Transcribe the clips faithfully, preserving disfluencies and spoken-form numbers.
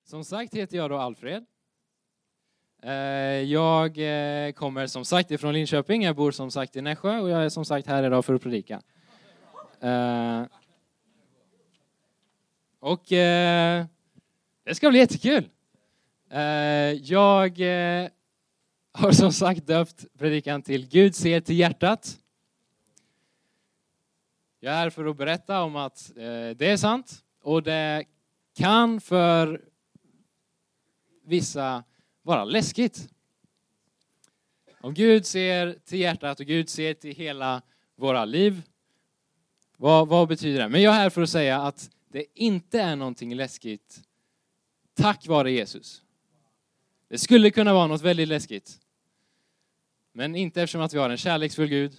Som sagt heter jag då Alfred. Jag kommer som sagt ifrån Linköping. Jag bor som sagt i Nässjö och jag är som sagt här idag för att predika. Och det ska bli jättekul. Jag har som sagt döpt predikan till Gud ser till hjärtat. Jag är här för att berätta om att det är sant och det kan för vissa vara läskigt. Om Gud ser till hjärtat och Gud ser till hela våra liv, vad, vad betyder det? Men jag är här för att säga att det inte är någonting läskigt tack vare Jesus. Det skulle kunna vara något väldigt läskigt. Men inte eftersom att vi har en kärleksfull Gud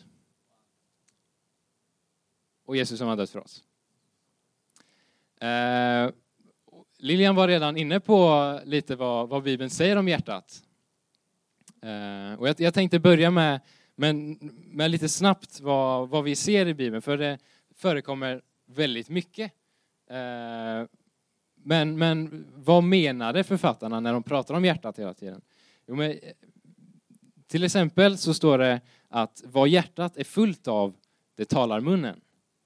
och Jesus som har dött för oss. Eh, Lilian var redan inne på lite vad, vad Bibeln säger om hjärtat. Eh, och jag, jag tänkte börja med, med, med lite snabbt vad, vad vi ser i Bibeln. För det förekommer väldigt mycket. Eh, men, men vad menade författarna när de pratar om hjärtat hela tiden? Jo, men, till exempel så står det att vad hjärtat är fullt av, det talar munnen.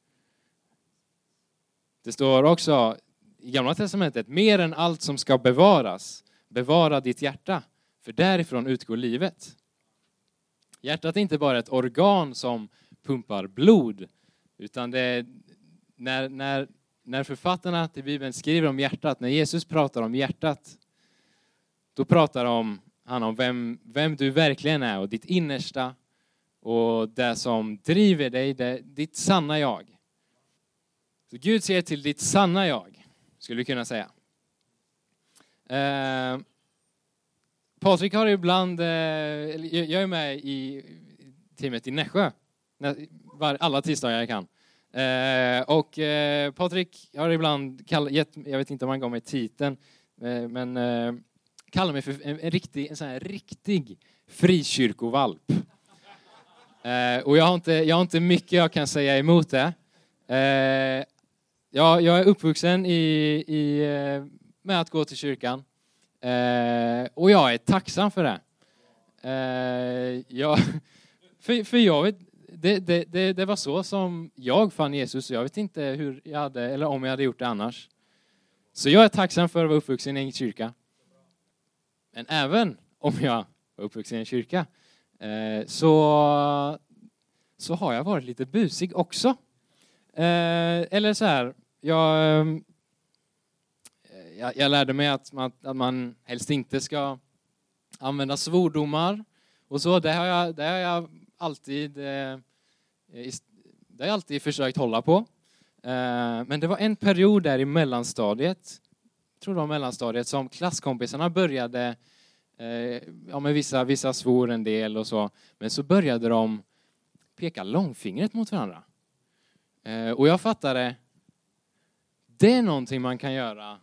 Det står också i Gamla testamentet, mer än allt som ska bevaras, bevara ditt hjärta, för därifrån utgår livet. Hjärtat är inte bara ett organ som pumpar blod, utan det är när, när, när författarna till Bibeln skriver om hjärtat, när Jesus pratar om hjärtat, då pratar om, han om vem, vem du verkligen är och ditt innersta och det som driver dig, det, ditt sanna jag. Så Gud ser till ditt sanna jag, skulle vi kunna säga. Eh, Patrik har ibland, eh, jag är med i teamet i Nässjö, var, alla tisdagar jag kan. Eh, och eh, Patrik har ibland, kall, gett, jag vet inte om han gav mig titeln, eh, men eh, kallar mig för en, en, riktig, en sån här riktig frikyrkovalp. Eh, och jag har, inte, jag har inte mycket jag kan säga emot det. Eh, Ja, jag är uppvuxen i, i, med att gå till kyrkan. Eh, och jag är tacksam för det. Eh, jag, för, för jag vet, det, det, det, det var så som jag fann Jesus. Jag vet inte hur jag hade, eller om jag hade gjort det annars. Så jag är tacksam för att vara uppvuxen i en kyrka. Men även om jag var uppvuxen i en kyrka, eh, så, så har jag varit lite busig också. Eh, eller så här, jag, jag, jag lärde mig att man, att man helst inte ska använda svordomar och så. Det har jag, det har jag alltid, eh, det har jag alltid försökt hålla på. Eh, men det var en period där i mellanstadiet, jag tror det var mellanstadiet, som klasskompisarna började, eh, ja men vissa, vissa svor en del och så, men så började de peka långfingret mot varandra. Eh, och jag fattade, det är någonting man kan göra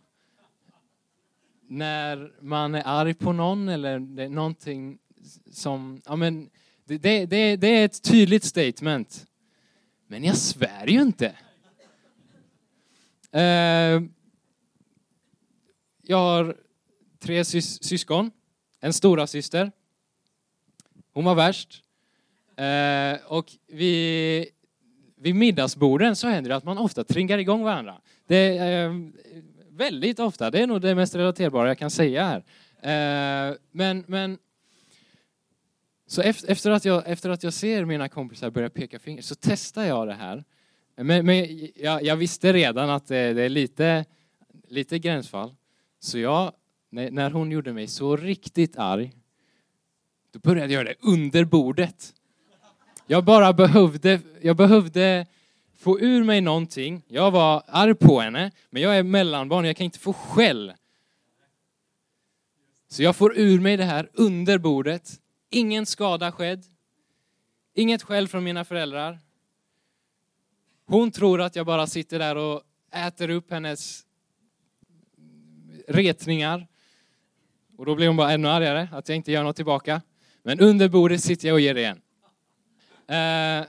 när man är arg på någon eller det är någonting som, ja men det, det, det, det är ett tydligt statement. Men jag svär ju inte. Eh, jag har tre sys- syskon, en stora syster. Hon var värst. Eh, och vi Vid middagsborden så händer det att man ofta tringar igång varandra. Det är eh, väldigt ofta. Det är nog det mest relaterbara jag kan säga här. Eh, men, men så efter, efter, att jag, efter att jag ser mina kompisar börja peka finger så testar jag det här. Men, men jag, jag visste redan att det, det är lite, lite gränsfall. Så jag, när, när hon gjorde mig så riktigt arg, då började jag göra det under bordet. Jag bara behövde, jag behövde få ur mig någonting. Jag var arg på henne, men jag är mellanbarn. Jag kan inte få skäll. Så jag får ur mig det här under bordet. Ingen skada skedd. Inget skäll från mina föräldrar. Hon tror att jag bara sitter där och äter upp hennes retningar. Och då blir hon bara ännu argare att jag inte gör något tillbaka. Men under bordet sitter jag och ger det igen. Uh,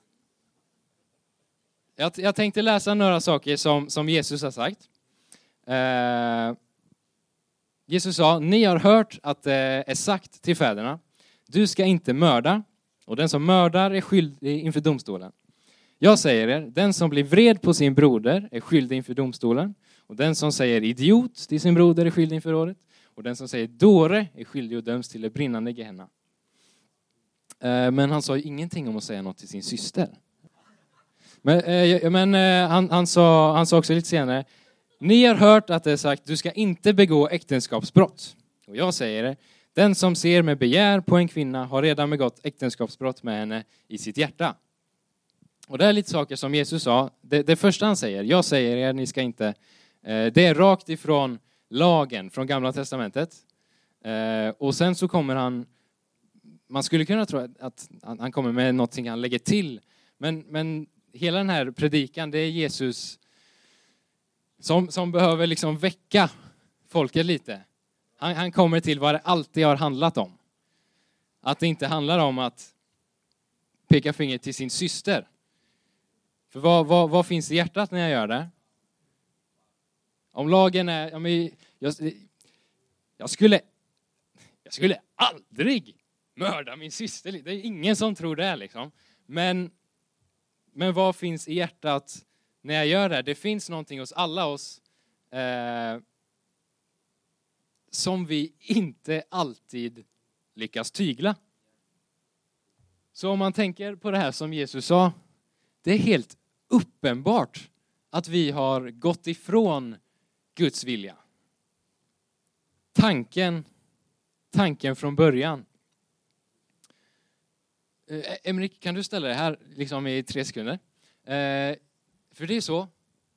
jag, jag tänkte läsa några saker som, som Jesus har sagt. Uh, Jesus sa, ni har hört att det är sagt till fäderna, du ska inte mörda, och den som mördar är skyldig inför domstolen. Jag säger er, den som blir vred på sin broder är skyldig inför domstolen, och den som säger idiot till sin broder är skyldig inför rådet, och den som säger dåre är skyldig och döms till det brinnande Gehenna. Men han sa ju ingenting om att säga något till sin syster. Men, eh, men eh, han, han, sa, han sa också lite senare, ni har hört att det är sagt, du ska inte begå äktenskapsbrott. Och jag säger det, den som ser med begär på en kvinna har redan begått äktenskapsbrott med henne i sitt hjärta. Och det är lite saker som Jesus sa. Det, det första han säger, jag säger er, ni ska inte. Eh, det är rakt ifrån lagen, från Gamla testamentet. Eh, och sen så kommer han, man skulle kunna tro att han kommer med någonting han lägger till. Men, men hela den här predikan, det är Jesus som, som behöver liksom väcka folket lite. Han, han kommer till vad det alltid har handlat om. Att det inte handlar om att peka finger till sin syster. För vad, vad, vad finns i hjärtat när jag gör det? Om lagen är, ja, men jag, jag skulle jag skulle aldrig mörda min syster. Det är ingen som tror det liksom. Men, men vad finns i hjärtat när jag gör det? Det finns någonting hos alla oss eh, som vi inte alltid lyckas tygla. Så om man tänker på det här som Jesus sa, det är helt uppenbart att vi har gått ifrån Guds vilja. Tanken, tanken från början. Eh, Emrik, kan du ställa det här liksom i tre sekunder? Eh, för det är så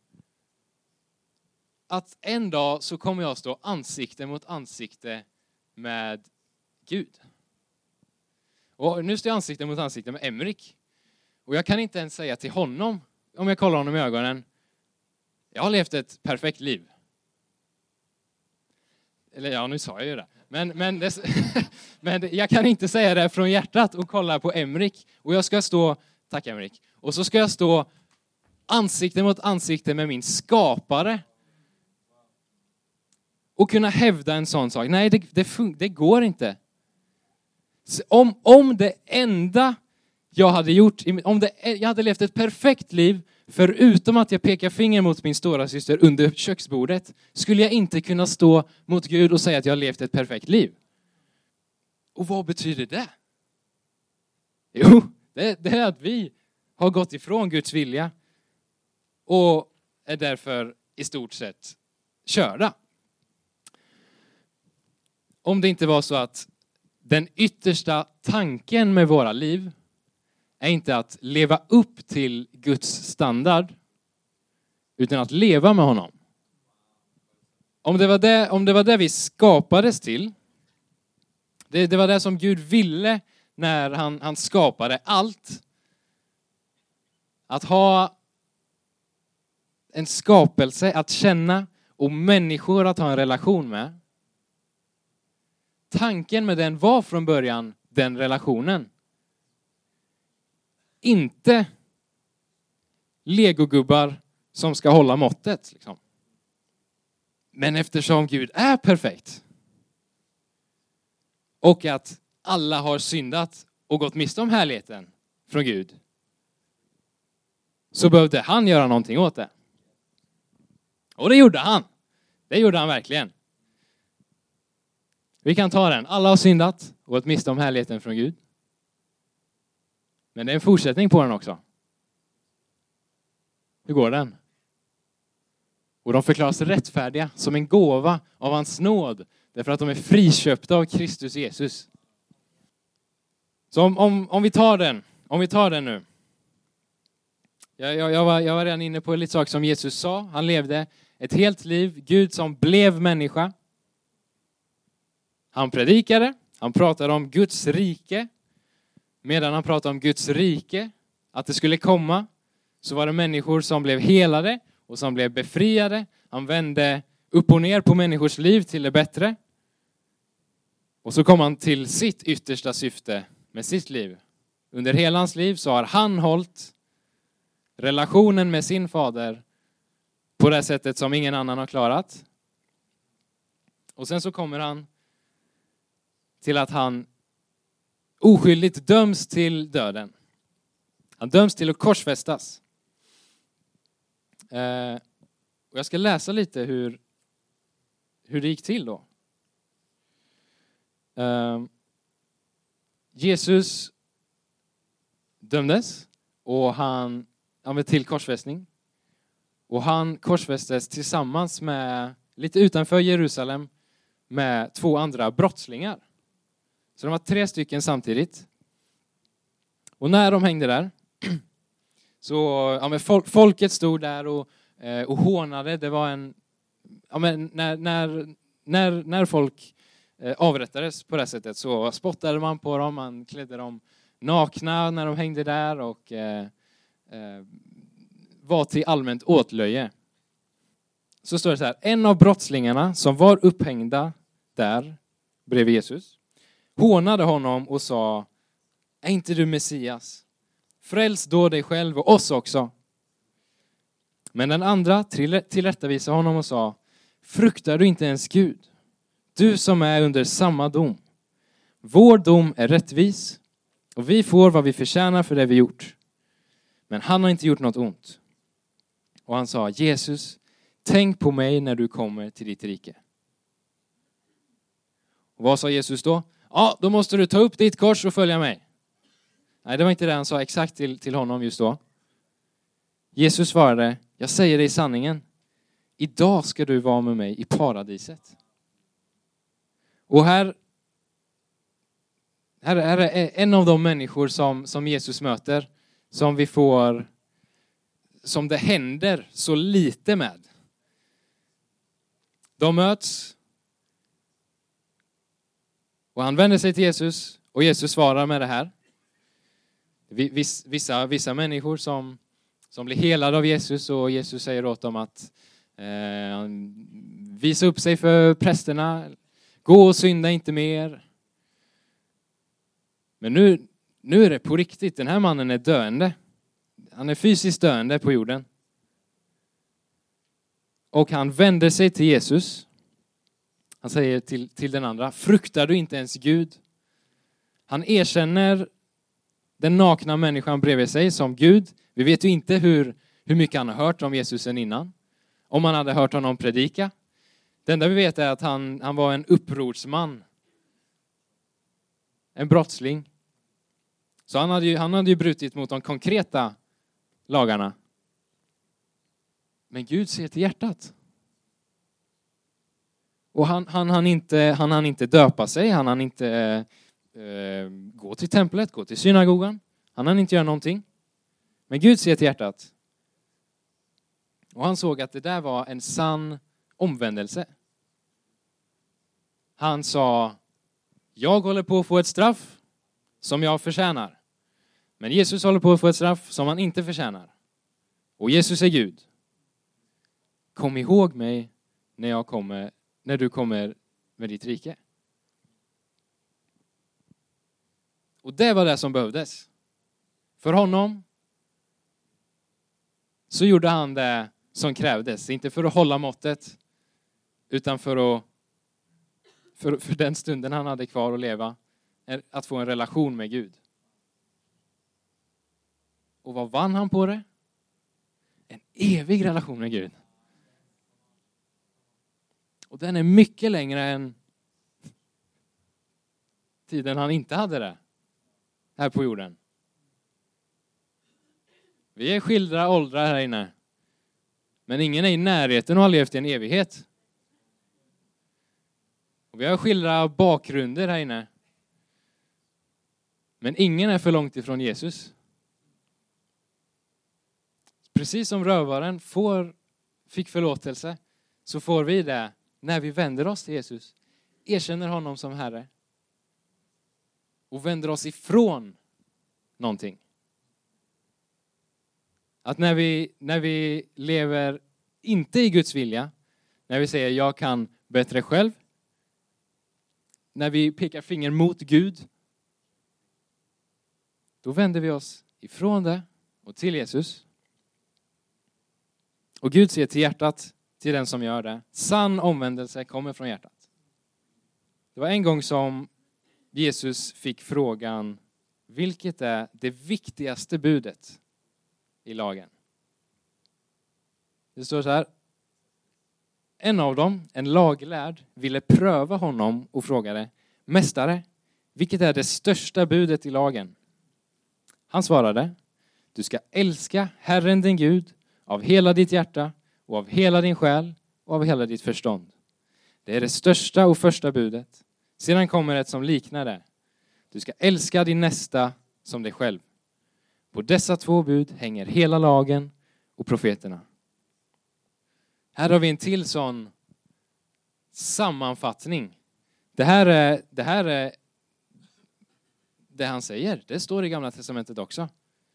att en dag så kommer jag stå ansikte mot ansikte med Gud. Och nu står jag ansikte mot ansikte med Emrik. Och jag kan inte ens säga till honom, om jag kollar honom i ögonen, jag har levt ett perfekt liv. Eller ja, nu sa jag ju det. Men, men, det, men jag kan inte säga det från hjärtat och kolla på Emrik. Och jag ska stå, tack Emrik. Och så ska jag stå ansikte mot ansikte med min skapare. Och kunna hävda en sån sak. Nej, det, det, fun- det går inte. Om, om det enda jag hade gjort, om det, jag hade levt ett perfekt liv, förutom att jag pekar finger mot min stora syster under köksbordet, skulle jag inte kunna stå mot Gud och säga att jag har levt ett perfekt liv. Och vad betyder det? Jo, det, det är att vi har gått ifrån Guds vilja och är därför i stort sett körda. Om det inte var så att den yttersta tanken med våra liv är inte att leva upp till Guds standard, utan att leva med honom. Om det var det, om det, var det vi skapades till, det, det var det som Gud ville när han, han skapade allt. Att ha en skapelse att känna och människor att ha en relation med. Tanken med den var från början den relationen. Inte legogubbar som ska hålla måttet. Liksom. Men eftersom Gud är perfekt och att alla har syndat och gått miste om härligheten från Gud, så behövde han göra någonting åt det. Och det gjorde han. Det gjorde han verkligen. Vi kan ta den. Alla har syndat och gått miste om härligheten från Gud. Men det är en fortsättning på den också. Hur går den? Och de förklaras rättfärdiga som en gåva av hans nåd. Därför att de är friköpta av Kristus Jesus. Så om, om, om vi tar den. Om vi tar den nu. Jag, jag, jag, var, jag var redan inne på en liten sak som Jesus sa. Han levde ett helt liv. Gud som blev människa. Han predikade. Han pratade om Guds rike. Medan han pratade om Guds rike, att det skulle komma, så var det människor som blev helade och som blev befriade. Han vände upp och ner på människors liv till det bättre. Och så kom han till sitt yttersta syfte med sitt liv. Under hela hans liv så har han hållit relationen med sin fader på det sättet som ingen annan har klarat. Och sen så kommer han till att han oskyldigt döms till döden. Han döms till att korsfästas. Eh, och jag ska läsa lite hur, hur det gick till då. Eh, Jesus dömdes och han använde till korsfästning. Och han korsfästes tillsammans med, lite utanför Jerusalem, med två andra brottslingar. Så de var tre stycken samtidigt. Och när de hängde där, så ja, men folk, folket stod där och, eh, och hånade. Det var en, ja, men när, när, när, när folk eh, avrättades på det sättet så spottade man på dem. Man klädde dem nakna när de hängde där och eh, eh, var till allmänt åtlöje. Så står det så här: en av brottslingarna som var upphängda där bredvid Jesus hånade honom och sa: är inte du Messias? Fräls då dig själv och oss också. Men den andra tillrättavisade honom och sa: fruktar du inte ens Gud? Du som är under samma dom. Vår dom är rättvis och vi får vad vi förtjänar för det vi gjort. Men han har inte gjort något ont. Och han sa: Jesus, tänk på mig när du kommer till ditt rike. Och vad sa Jesus då? Ja, då måste du ta upp ditt kors och följa mig. Nej, det var inte det han sa exakt till, till honom just då. Jesus svarade: jag säger dig sanningen. Idag ska du vara med mig i paradiset. Och här, här, här är en av de människor som, som Jesus möter. Som vi får, som det händer så lite med. De möts. Och han vänder sig till Jesus. Och Jesus svarar med det här. Vissa, vissa människor som, som blir helade av Jesus. Och Jesus säger åt dem att eh, visa upp sig för prästerna. Gå och synda inte mer. Men nu, nu är det på riktigt. Den här mannen är döende. Han är fysiskt döende på jorden. Och han vänder sig till Jesus. Han säger till, till den andra: fruktar du inte ens Gud? Han erkänner den nakna människan bredvid sig som Gud. Vi vet ju inte hur, hur mycket han har hört om Jesus än innan. Om han hade hört honom predika. Det enda vi vet är att han, han var en upprorsman. En brottsling. Så han hade ju, han hade ju brutit mot de konkreta lagarna. Men Gud ser till hjärtat. Och han, han, han, inte, han han inte döpa sig. Han han inte eh, gå till templet, gå till synagogan. Han han inte göra någonting. Men Gud ser till hjärtat. Och han såg att det där var en sann omvändelse. Han sa: jag håller på att få ett straff som jag förtjänar. Men Jesus håller på att få ett straff som han inte förtjänar. Och Jesus är Gud. Kom ihåg mig när jag kommer, när du kommer med ditt rike. Och det var det som behövdes. För honom så gjorde han det som krävdes. Inte för att hålla måttet, utan för att för, för den stunden han hade kvar att leva, att få en relation med Gud. Och vad vann han på det? En evig relation med Gud. Och den är mycket längre än tiden han inte hade det här på jorden. Vi är skilda åldrar här inne. Men ingen är i närheten och har levt i en evighet. Och vi har skilda bakgrunder här inne. Men ingen är för långt ifrån Jesus. Precis som rövaren får, fick förlåtelse, så får vi det när vi vänder oss till Jesus. Erkänner honom som Herre. Och vänder oss ifrån någonting. Att när vi, när vi lever inte i Guds vilja, när vi säger jag kan bättre själv, när vi pekar finger mot Gud, då vänder vi oss ifrån det och till Jesus. Och Gud ser till hjärtat, till den som gör det. Sann omvändelse kommer från hjärtat. Det var en gång som Jesus fick frågan, vilket är det viktigaste budet i lagen? Det står så här. En av dem, en laglärd, ville pröva honom och frågade, mästare, vilket är det största budet i lagen? Han svarade, du ska älska Herren din Gud av hela ditt hjärta och av hela din själ och av hela ditt förstånd. Det är det största och första budet. Sedan kommer ett som liknar det. Du ska älska din nästa som dig själv. På dessa två bud hänger hela lagen och profeterna. Här har vi en till sån sammanfattning. Det här är det, här är det han säger. Det står i Gamla testamentet också.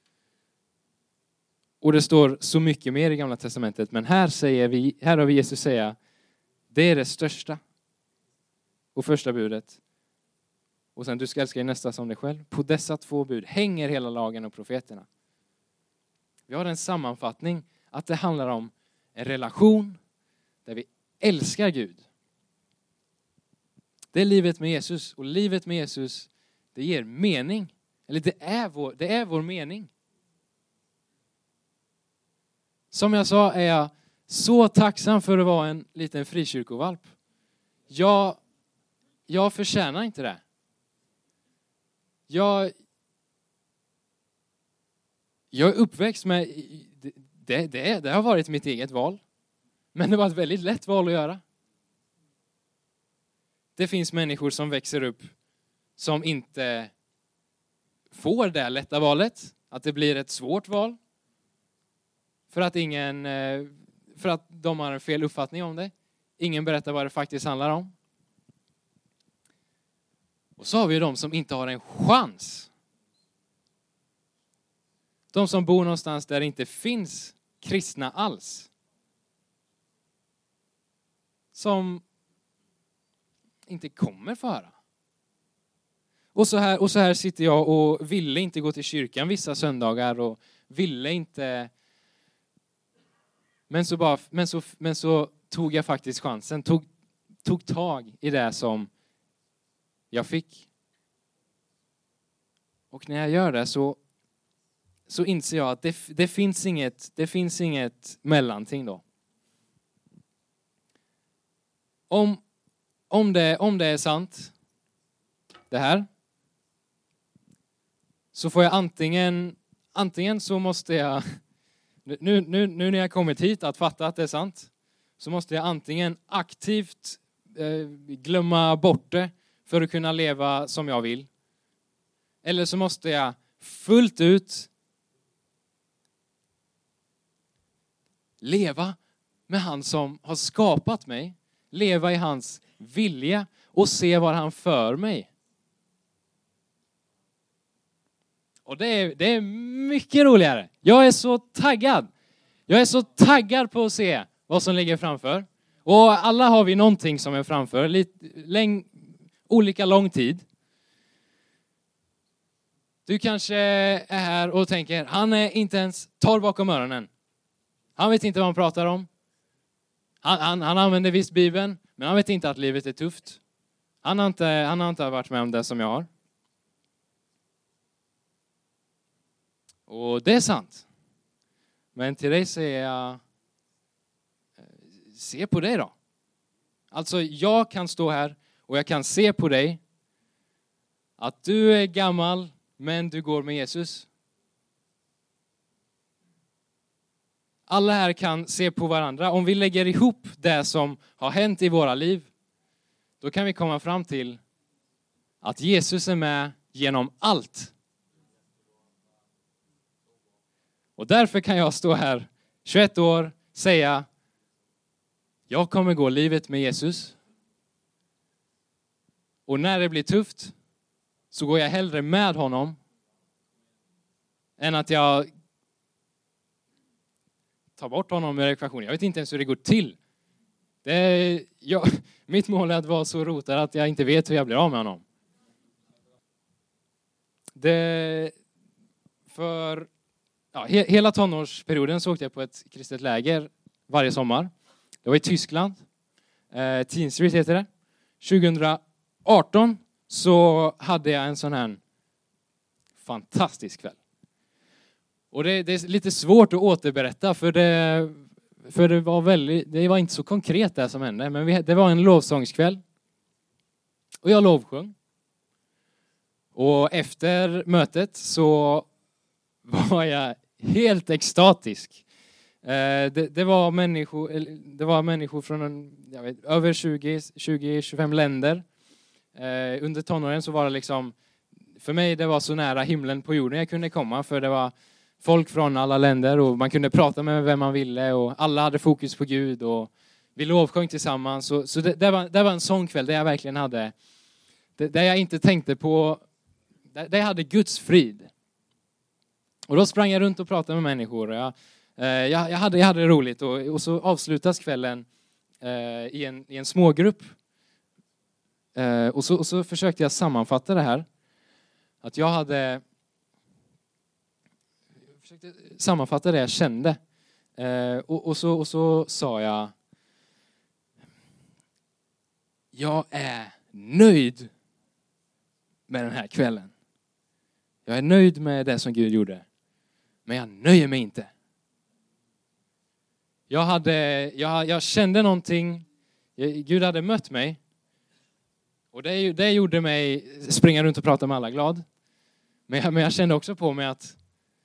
Och det står så mycket mer i Gamla testamentet. Men här, säger vi, här har vi Jesus säga, det är det största och första budet. Och sen du ska älska din nästa som dig själv. På dessa två bud hänger hela lagen och profeterna. Vi har en sammanfattning att det handlar om en relation där vi älskar Gud. Det är livet med Jesus. Och livet med Jesus, det ger mening. Eller det är vår, det är vår mening. Som jag sa är jag så tacksam för att vara en liten frikyrkovalp. Jag, jag förtjänar inte det. Jag, jag är uppväxt med, det, det, det har varit mitt eget val. Men det var ett väldigt lätt val att göra. Det finns människor som växer upp som inte får det lätta valet. Att det blir ett svårt val. För att ingen, för att de har en fel uppfattning om det. Ingen berättar vad det faktiskt handlar om. Och så har vi de som inte har en chans. De som bor någonstans där det inte finns kristna alls. Som inte kommer få höra. Och så här, och så här sitter jag och ville inte gå till kyrkan vissa söndagar. Och ville inte... Men så, bara, men så, men så tog jag faktiskt chansen. Tog, tog tag i det som jag fick. Och när jag gör det så, så inser jag att det, det, finns inget, det finns inget mellanting då. Om, om, det, om det är sant, det här, så får jag antingen, antingen så måste jag, nu, nu, nu när jag kommit hit att fatta att det är sant, så måste jag antingen aktivt eh, glömma bort det för att kunna leva som jag vill. Eller så måste jag fullt ut leva med han som har skapat mig. Leva i hans vilja och se var han för mig. Och det är, det är mycket roligare. Jag är så taggad. Jag är så taggad på att se vad som ligger framför. Och alla har vi någonting som är framför. Lite, läng, olika lång tid. Du kanske är här och tänker, han är inte ens torr bakom öronen. Han vet inte vad han pratar om. Han, han, han använder visst Bibeln, men han vet inte att livet är tufft. Han har inte, han har inte varit med om det som jag har. Och det är sant. Men till dig säger jag, se på dig då. Alltså jag kan stå här och jag kan se på dig att du är gammal, men du går med Jesus. Alla här kan se på varandra. Om vi lägger ihop det som har hänt i våra liv, då kan vi komma fram till att Jesus är med genom allt. Och därför kan jag stå här tjugoett år, säga, jag kommer gå livet med Jesus. Och när det blir tufft så går jag hellre med honom än att jag tar bort honom med ekvationen. Jag vet inte ens hur det går till. Det är, jag, mitt mål är att vara så rotad att jag inte vet hur jag blir av med honom. Det, för ja, he, hela tonårsperioden så åkte jag på ett kristet läger varje sommar. Det var i Tyskland. Eh, Teen Street heter det. arton så hade jag en sån här fantastisk kväll. Och det, det är lite svårt att återberätta för det, för det var väldigt, det var inte så konkret det som hände. Men vi, det var en lovsångskväll. Och jag lovsjöng. Och efter mötet så var jag helt extatisk. Eh, det, det, var människor, det var människor från en, jag vet, över tjugo till tjugofem länder. Eh, under tonåren så var det liksom, för mig det var så nära himlen på jorden jag kunde komma. För det var folk från alla länder och man kunde prata med vem man ville. Och alla hade fokus på Gud och vi lovsjöng tillsammans. Så, så det, det, var, det var en sån kväll där jag verkligen hade, där jag inte tänkte på, där jag hade Guds frid. Och då sprang jag runt och pratade med människor. Jag, eh, jag, jag, hade, jag hade roligt. Och, och så avslutas kvällen eh, i, en, i en smågrupp. Eh, och, så, och så försökte jag sammanfatta det här. Att jag hade... Jag försökte sammanfatta det jag kände. Eh, och, och, så, och så sa jag... Jag är nöjd med den här kvällen. Jag är nöjd med det som Gud gjorde. Men jag nöjer mig inte. Jag, hade, jag, jag kände någonting. Gud hade mött mig. Och det, det gjorde mig springa runt och prata med alla glad. Men jag, men jag kände också på mig att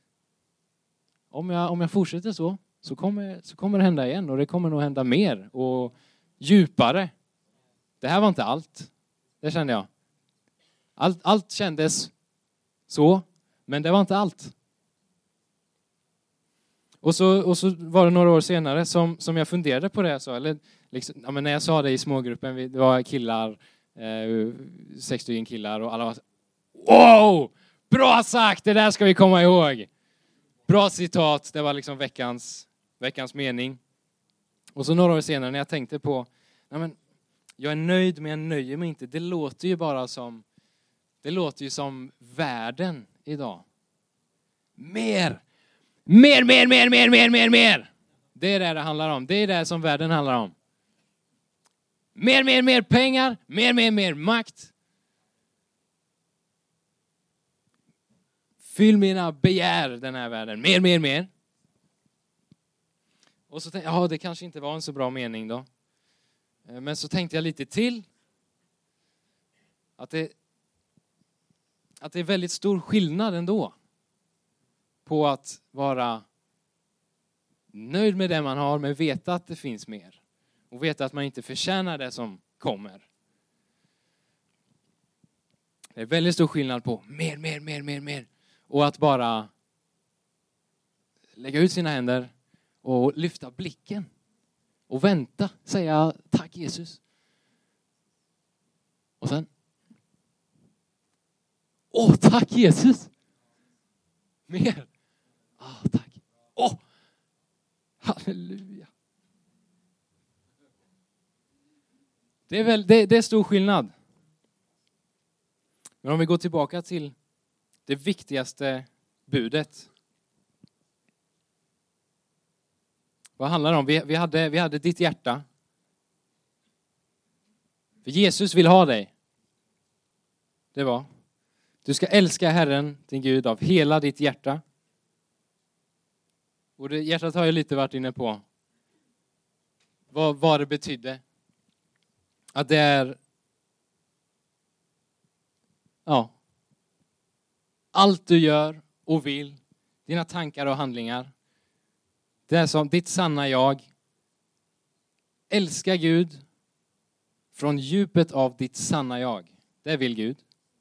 om jag, om jag fortsätter så, så kommer, så kommer det hända igen. Och det kommer nog hända mer och djupare. Det här var inte allt. Det kände jag. Allt, allt kändes så, men det var inte allt. Och så, och så var det några år senare som, som jag funderade på det. Så, eller liksom, ja, men när jag sa det i smågruppen, det var killar, eh, sex stycken killar och alla var så, wow! Bra sagt, det där ska vi komma ihåg. Bra citat, det var liksom veckans, veckans mening. Och så några år senare när jag tänkte på, ja, men, jag är nöjd men jag nöjer mig inte. Det låter ju bara som, det låter ju som världen idag. Mer! Mer, mer, mer, mer, mer, mer, mer! Det är det det handlar om. Det är det som världen handlar om. Mer, mer, mer pengar. Mer, mer, mer makt. Fyll mina begär den här världen. Mer, mer, mer. Och så tänkte jag, ja, det kanske inte var en så bra mening då. Men så tänkte jag lite till. Att det, att det är väldigt stor skillnad ändå. På att vara nöjd med det man har, men veta att det finns mer. Och veta att man inte förtjänar det som kommer. Det är väldigt stor skillnad på mer, mer, mer, mer, mer. Och att bara lägga ut sina händer och lyfta blicken. Och vänta, säga tack Jesus. Och sen. Åh, tack Jesus. Mer. Ah, tack. Åh, halleluja. Det är väl, det, det är stor skillnad. Men om vi går tillbaka till det viktigaste budet. Vad handlar det om? Vi, vi, hade, vi hade ditt hjärta. För Jesus vill ha dig. Det var. Du ska älska Herren, din Gud, av hela ditt hjärta. Och det hjärtat har jag lite varit inne på. Vad, vad det betydde. Att det är... Ja. Allt du gör och vill. Dina tankar och handlingar. Det är som ditt sanna jag. Älska Gud från djupet av ditt sanna jag. Det vill Gud.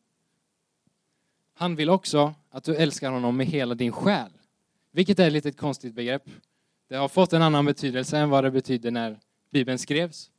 Han vill också att du älskar honom med hela din själ. Vilket är ett litet konstigt begrepp. Det har fått en annan betydelse än vad det betydde när Bibeln skrevs.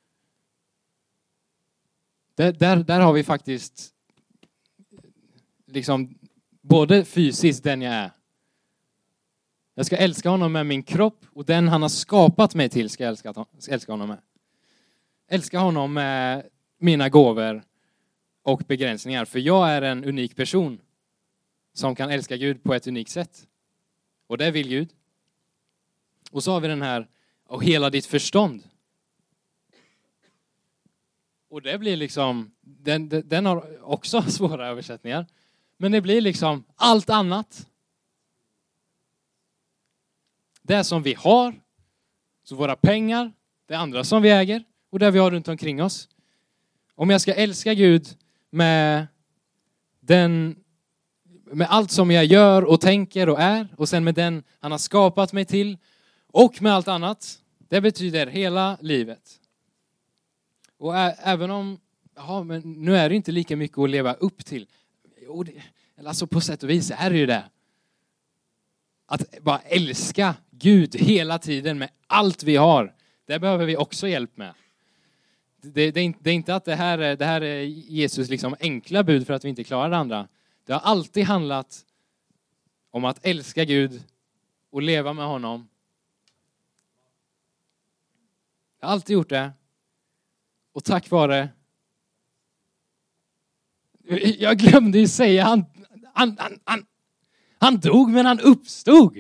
Där, där, där har vi faktiskt liksom både fysiskt den jag är. Jag ska älska honom med min kropp och den han har skapat mig till ska jag älska, älska honom med. Älska honom med mina gåvor och begränsningar. För jag är en unik person som kan älska Gud på ett unikt sätt. Och det vill Gud. Och så har vi den här, och hela ditt förstånd. Och det blir liksom, den, den har också svåra översättningar. Men det blir liksom allt annat. Det som vi har, så våra pengar, det andra som vi äger och det vi har runt omkring oss. Om jag ska älska Gud med, den, med allt som jag gör och tänker och är, och sen med den han har skapat mig till och med allt annat, det betyder hela livet. Och ä- även om, ja, men nu är det inte lika mycket att leva upp till. Jo, det, alltså på sätt och vis är det ju det. Att bara älska Gud hela tiden med allt vi har. Det behöver vi också hjälp med. Det, det, är, inte, det är inte att det här, är, det här är Jesus liksom enkla bud för att vi inte klarar det andra. Det har alltid handlat om att älska Gud och leva med honom. Jag har alltid gjort det. Och tack vare... Jag glömde ju säga, han, han, han, han, han dog men han uppstod.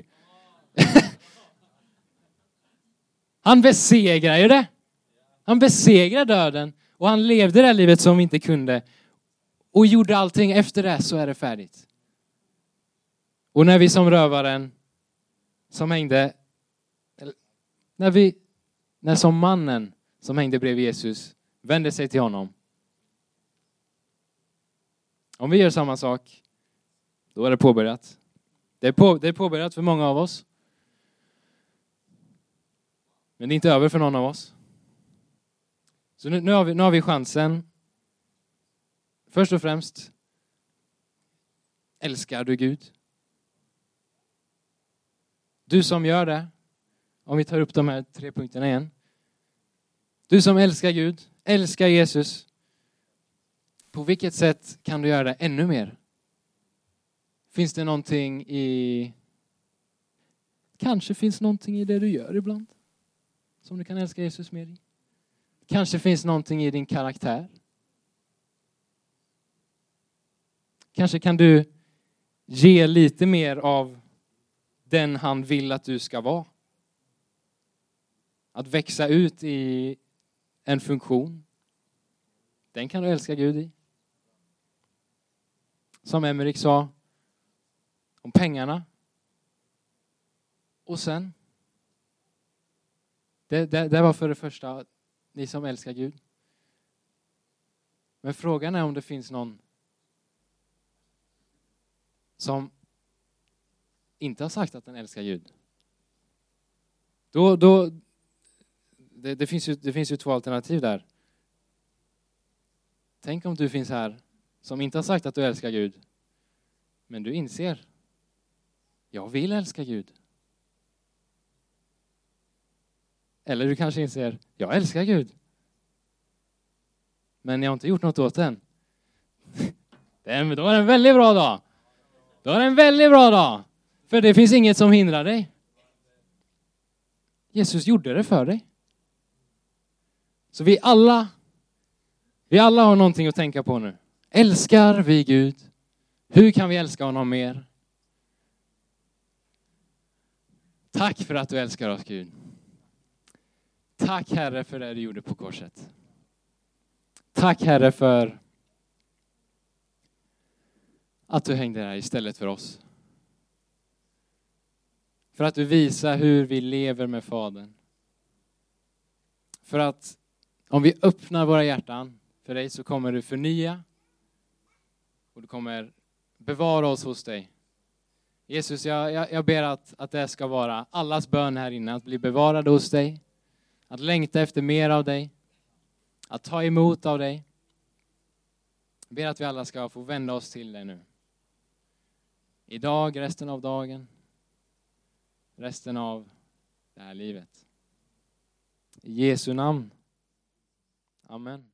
Han besegrar ju det. Han besegrar döden. Och han levde det här livet som vi inte kunde. Och gjorde allting efter det, så är det färdigt. Och när vi som rövaren som hängde... När vi... När som mannen som hängde bredvid Jesus vände sig till honom. Om vi gör samma sak, då är det påbörjat. Det är, på, det är påbörjat för många av oss. Men det är inte över för någon av oss. Så nu, nu, har, vi, nu har vi chansen. Först och främst, älskar du Gud? Du som gör det, om vi tar upp de här tre punkterna igen. Du som älskar Gud, älskar Jesus. På vilket sätt kan du göra det ännu mer? Finns det någonting i... Kanske finns någonting i det du gör ibland som du kan älska Jesus mer i. Kanske finns någonting i din karaktär. Kanske kan du ge lite mer av den han vill att du ska vara. Att växa ut i en funktion. Den kan du älska Gud i. Som Emmerik sa om pengarna. Och sen. Det, det, det var för det första ni som älskar Gud. Men frågan är om det finns någon som inte har sagt att den älskar Gud. Då, då, det, det, finns ju, det finns ju två alternativ där. Tänk om du finns här som inte har sagt att du älskar Gud. Men du inser. Jag vill älska Gud. Eller du kanske inser. Jag älskar Gud. Men jag har inte gjort något åt den. Då är det en väldigt bra dag. Då är det en väldigt bra dag. För det finns inget som hindrar dig. Jesus gjorde det för dig. Så vi alla, vi alla har någonting att tänka på nu. Älskar vi Gud? Hur kan vi älska honom mer? Tack för att du älskar oss, Gud. Tack Herre för det du gjorde på korset. Tack Herre för att du hängde där istället för oss. För att du visar hur vi lever med Fadern. För att om vi öppnar våra hjärtan för dig så kommer du förnya. Och du kommer bevara oss hos dig. Jesus, jag, jag, jag ber att, att det ska vara allas bön här inne. Att bli bevarade hos dig. Att längta efter mer av dig. Att ta emot av dig. Jag ber att vi alla ska få vända oss till dig nu. Idag, resten av dagen. Resten av det här livet. I Jesu namn. Amen.